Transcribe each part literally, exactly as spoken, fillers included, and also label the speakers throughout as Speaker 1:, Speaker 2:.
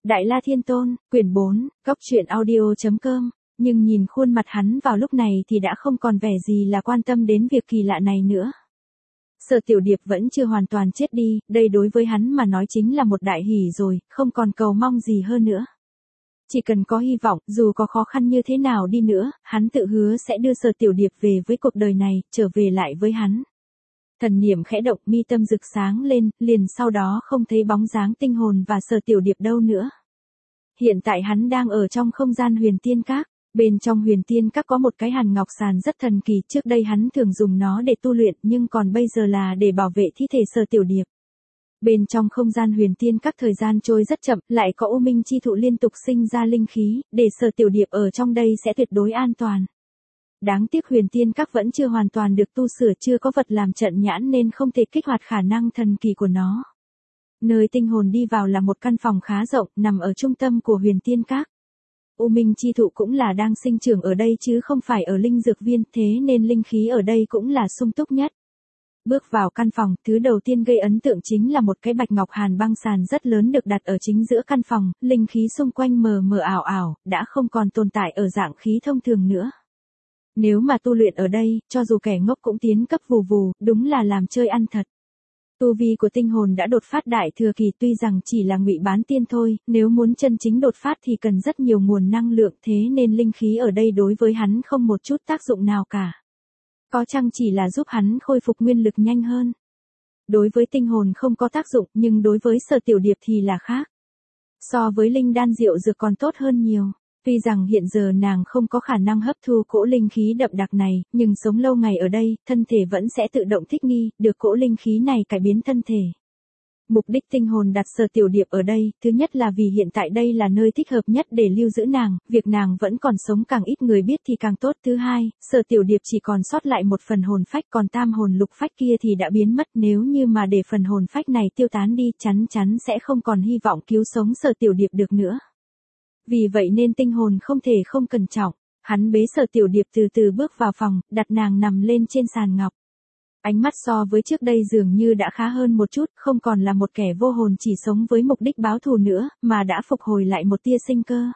Speaker 1: Đại La Thiên Tôn, quyển bốn, góc truyện audio.com, nhưng nhìn khuôn mặt hắn vào lúc này thì đã không còn vẻ gì là quan tâm đến việc kỳ lạ này nữa. Sở Tiểu Điệp vẫn chưa hoàn toàn chết đi, đây đối với hắn mà nói chính là một đại hỷ rồi, không còn cầu mong gì hơn nữa. Chỉ cần có hy vọng, dù có khó khăn như thế nào đi nữa, hắn tự hứa sẽ đưa Sở Tiểu Điệp về với cuộc đời này, trở về lại với hắn. Thần niệm khẽ động, mi tâm rực sáng lên, liền sau đó không thấy bóng dáng tinh hồn và Sở Tiểu Điệp đâu nữa. Hiện tại hắn đang ở trong không gian Huyền Tiên Các. Bên trong Huyền Tiên Các có một cái hàn ngọc sàn rất thần kỳ, trước đây hắn thường dùng nó để tu luyện nhưng còn bây giờ là để bảo vệ thi thể Sở Tiểu Điệp. Bên trong không gian Huyền Tiên Các thời gian trôi rất chậm, lại có U Minh chi thụ liên tục sinh ra linh khí, để Sở Tiểu Điệp ở trong đây sẽ tuyệt đối an toàn. Đáng tiếc Huyền Tiên Các vẫn chưa hoàn toàn được tu sửa, chưa có vật làm trận nhãn nên không thể kích hoạt khả năng thần kỳ của nó. Nơi tinh hồn đi vào là một căn phòng khá rộng, nằm ở trung tâm của Huyền Tiên Các. U Minh chi thụ cũng là đang sinh trưởng ở đây chứ không phải ở linh dược viên, thế nên linh khí ở đây cũng là sung túc nhất. Bước vào căn phòng, thứ đầu tiên gây ấn tượng chính là một cái bạch ngọc hàn băng sàn rất lớn được đặt ở chính giữa căn phòng, linh khí xung quanh mờ mờ ảo ảo, đã không còn tồn tại ở dạng khí thông thường nữa. Nếu mà tu luyện ở đây, cho dù kẻ ngốc cũng tiến cấp vù vù, đúng là làm chơi ăn thật. Tu vi của tinh hồn đã đột phát đại thừa kỳ, tuy rằng chỉ là ngụy bán tiên thôi, nếu muốn chân chính đột phát thì cần rất nhiều nguồn năng lượng, thế nên linh khí ở đây đối với hắn không một chút tác dụng nào cả. Có chăng chỉ là giúp hắn khôi phục nguyên lực nhanh hơn. Đối với tinh hồn không có tác dụng, nhưng đối với Sở Tiểu Điệp thì là khác. So với linh đan diệu dược còn tốt hơn nhiều. Tuy rằng hiện giờ nàng không có khả năng hấp thu cỗ linh khí đậm đặc này, nhưng sống lâu ngày ở đây, thân thể vẫn sẽ tự động thích nghi, được cỗ linh khí này cải biến thân thể. Mục đích tinh hồn đặt Sở Tiểu Điệp ở đây, thứ nhất là vì hiện tại đây là nơi thích hợp nhất để lưu giữ nàng, việc nàng vẫn còn sống càng ít người biết thì càng tốt. Thứ hai, Sở Tiểu Điệp chỉ còn sót lại một phần hồn phách, còn tam hồn lục phách kia thì đã biến mất, nếu như mà để phần hồn phách này tiêu tán đi, chắn chắn sẽ không còn hy vọng cứu sống Sở Tiểu Điệp được nữa. Vì vậy nên tinh hồn không thể không cẩn trọng, hắn bế Sở Tiểu Điệp từ từ bước vào phòng, đặt nàng nằm lên trên sàn ngọc. Ánh mắt so với trước đây dường như đã khá hơn một chút, không còn là một kẻ vô hồn chỉ sống với mục đích báo thù nữa, mà đã phục hồi lại một tia sinh cơ.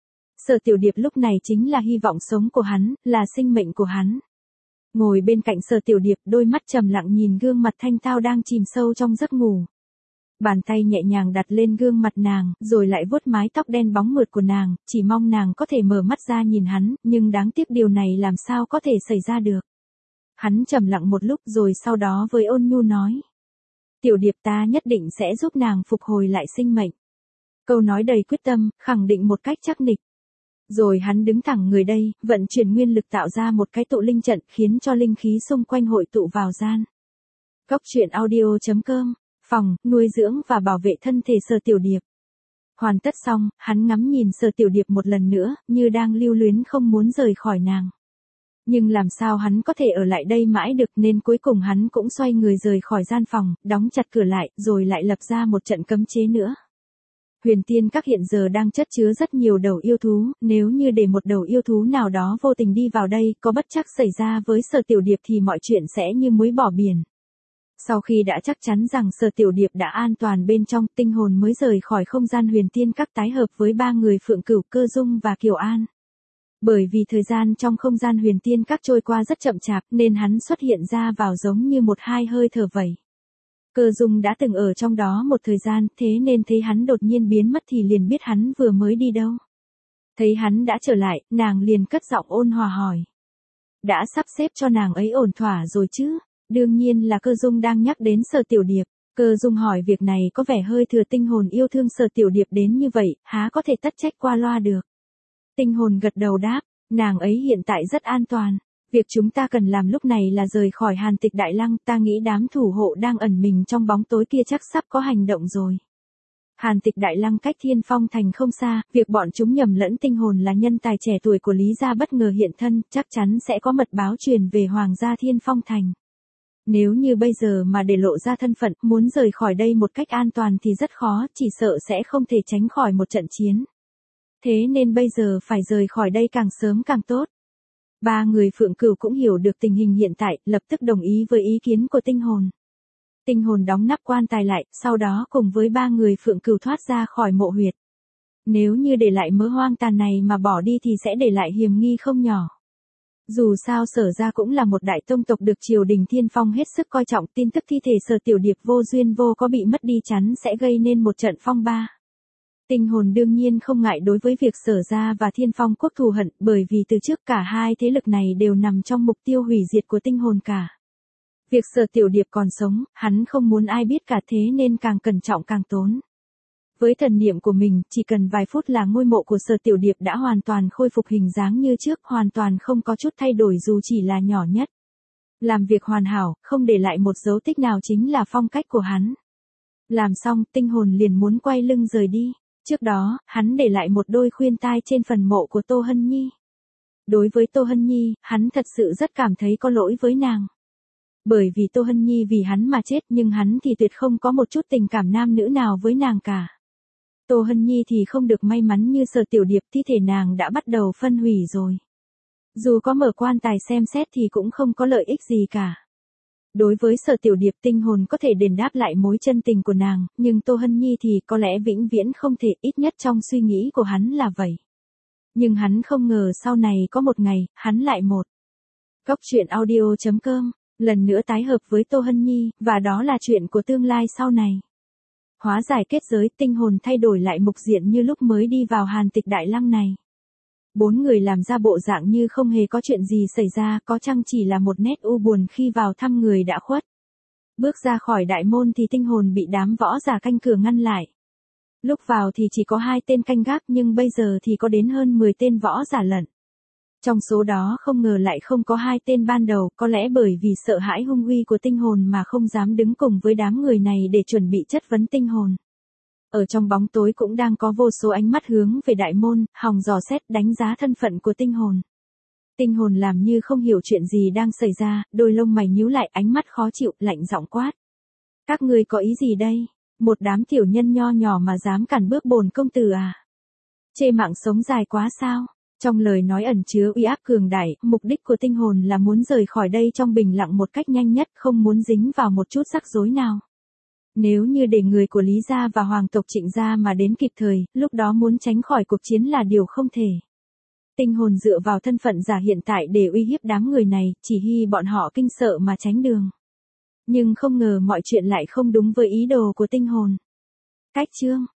Speaker 1: Sở Tiểu Điệp lúc này chính là hy vọng sống của hắn, là sinh mệnh của hắn. Ngồi bên cạnh Sở Tiểu Điệp, đôi mắt trầm lặng nhìn gương mặt thanh tao đang chìm sâu trong giấc ngủ. Bàn tay nhẹ nhàng đặt lên gương mặt nàng, rồi lại vuốt mái tóc đen bóng mượt của nàng, chỉ mong nàng có thể mở mắt ra nhìn hắn, nhưng đáng tiếc điều này làm sao có thể xảy ra được. Hắn trầm lặng một lúc rồi sau đó với ôn nhu nói. Tiểu Điệp, ta nhất định sẽ giúp nàng phục hồi lại sinh mệnh. Câu nói đầy quyết tâm, khẳng định một cách chắc nịch. Rồi hắn đứng thẳng người đây, vận chuyển nguyên lực tạo ra một cái tụ linh trận, khiến cho linh khí xung quanh hội tụ vào gian. Góc truyện audio.com, phòng, nuôi dưỡng và bảo vệ thân thể Sở Tiểu Điệp. Hoàn tất xong, hắn ngắm nhìn Sở Tiểu Điệp một lần nữa, như đang lưu luyến không muốn rời khỏi nàng. Nhưng làm sao hắn có thể ở lại đây mãi được, nên cuối cùng hắn cũng xoay người rời khỏi gian phòng, đóng chặt cửa lại, rồi lại lập ra một trận cấm chế nữa. Huyền Tiên Các hiện giờ đang chất chứa rất nhiều đầu yêu thú, nếu như để một đầu yêu thú nào đó vô tình đi vào đây, có bất trắc xảy ra với Sở Tiểu Điệp thì mọi chuyện sẽ như muối bỏ biển. Sau khi đã chắc chắn rằng Sở Tiểu Điệp đã an toàn bên trong, tinh hồn mới rời khỏi không gian Huyền Tiên Các tái hợp với ba người Phượng Cửu, Cơ Dung và Kiều An. Bởi vì thời gian trong không gian Huyền Tiên Các trôi qua rất chậm chạp nên hắn xuất hiện ra vào giống như một hai hơi thở vậy. Cơ Dung đã từng ở trong đó một thời gian, thế nên thấy hắn đột nhiên biến mất thì liền biết hắn vừa mới đi đâu. Thấy hắn đã trở lại, nàng liền cất giọng ôn hòa hỏi. Đã sắp xếp cho nàng ấy ổn thỏa rồi chứ? Đương nhiên là Cơ Dung đang nhắc đến Sở Tiểu Điệp. Cơ Dung hỏi việc này có vẻ hơi thừa, tinh hồn yêu thương Sở Tiểu Điệp đến như vậy, há có thể tất trách qua loa được. Tinh hồn gật đầu đáp, nàng ấy hiện tại rất an toàn. Việc chúng ta cần làm lúc này là rời khỏi Hàn Tịch Đại Lăng, ta nghĩ đám thủ hộ đang ẩn mình trong bóng tối kia chắc sắp có hành động rồi. Hàn Tịch Đại Lăng cách Thiên Phong Thành không xa, việc bọn chúng nhầm lẫn tinh hồn là nhân tài trẻ tuổi của Lý gia bất ngờ hiện thân, chắc chắn sẽ có mật báo truyền về Hoàng gia Thiên Phong Thành. Nếu như bây giờ mà để lộ ra thân phận, muốn rời khỏi đây một cách an toàn thì rất khó, chỉ sợ sẽ không thể tránh khỏi một trận chiến. Thế nên bây giờ phải rời khỏi đây càng sớm càng tốt. Ba người Phượng Cửu cũng hiểu được tình hình hiện tại, lập tức đồng ý với ý kiến của tinh hồn. Tinh hồn đóng nắp quan tài lại, sau đó cùng với ba người Phượng Cửu thoát ra khỏi mộ huyệt. Nếu như để lại mớ hoang tàn này mà bỏ đi thì sẽ để lại hiểm nghi không nhỏ. Dù sao Sở gia cũng là một đại tông tộc được triều đình Thiên Phong hết sức coi trọng, tin tức thi thể Sở Tiểu Điệp vô duyên vô có bị mất đi chắn sẽ gây nên một trận phong ba. Tinh hồn đương nhiên không ngại đối với việc Sở gia và Thiên Phong quốc thù hận, bởi vì từ trước cả hai thế lực này đều nằm trong mục tiêu hủy diệt của tinh hồn cả. Việc Sở Tiểu Điệp còn sống, hắn không muốn ai biết cả, thế nên càng cẩn trọng càng tốn. Với thần niệm của mình, chỉ cần vài phút là ngôi mộ của Sở Tiểu Điệp đã hoàn toàn khôi phục hình dáng như trước, hoàn toàn không có chút thay đổi dù chỉ là nhỏ nhất. Làm việc hoàn hảo, không để lại một dấu tích nào chính là phong cách của hắn. Làm xong, tinh hồn liền muốn quay lưng rời đi. Trước đó, hắn để lại một đôi khuyên tai trên phần mộ của Tô Hân Nhi. Đối với Tô Hân Nhi, hắn thật sự rất cảm thấy có lỗi với nàng. Bởi vì Tô Hân Nhi vì hắn mà chết, nhưng hắn thì tuyệt không có một chút tình cảm nam nữ nào với nàng cả. Tô Hân Nhi thì không được may mắn như Sở Tiểu Điệp, thi thể nàng đã bắt đầu phân hủy rồi. Dù có mở quan tài xem xét thì cũng không có lợi ích gì cả. Đối với Sở Tiểu Điệp, tinh hồn có thể đền đáp lại mối chân tình của nàng, nhưng Tô Hân Nhi thì có lẽ vĩnh viễn không thể, ít nhất trong suy nghĩ của hắn là vậy. Nhưng hắn không ngờ sau này có một ngày, hắn lại một. Góc truyện audio chấm com, lần nữa tái hợp với Tô Hân Nhi, và đó là chuyện của tương lai sau này. Hóa giải kết giới, tinh hồn thay đổi lại mục diện như lúc mới đi vào Hàn Tịch Đại Lăng này. Bốn người làm ra bộ dạng như không hề có chuyện gì xảy ra, có chăng chỉ là một nét u buồn khi vào thăm người đã khuất. Bước ra khỏi đại môn thì tinh hồn bị đám võ giả canh cửa ngăn lại. Lúc vào thì chỉ có hai tên canh gác, nhưng bây giờ thì có đến hơn mười tên võ giả lận. Trong số đó không ngờ lại không có hai tên ban đầu, có lẽ bởi vì sợ hãi hung uy của tinh hồn mà không dám đứng cùng với đám người này để chuẩn bị chất vấn tinh hồn. Ở trong bóng tối cũng đang có vô số ánh mắt hướng về đại môn, hòng dò xét đánh giá thân phận của tinh hồn. Tinh hồn làm như không hiểu chuyện gì đang xảy ra, đôi lông mày nhíu lại, ánh mắt khó chịu, lạnh giọng quát. Các ngươi có ý gì đây? Một đám tiểu nhân nho nhỏ mà dám cản bước bổn công tử à? Chê mạng sống dài quá sao? Trong lời nói ẩn chứa uy áp cường đại, mục đích của tinh hồn là muốn rời khỏi đây trong bình lặng một cách nhanh nhất, không muốn dính vào một chút rắc rối nào. Nếu như để người của Lý gia và hoàng tộc Trịnh gia mà đến kịp thời, lúc đó muốn tránh khỏi cuộc chiến là điều không thể. Tinh hồn dựa vào thân phận giả hiện tại để uy hiếp đám người này, chỉ hy bọn họ kinh sợ mà tránh đường. Nhưng không ngờ mọi chuyện lại không đúng với ý đồ của tinh hồn. Cách chương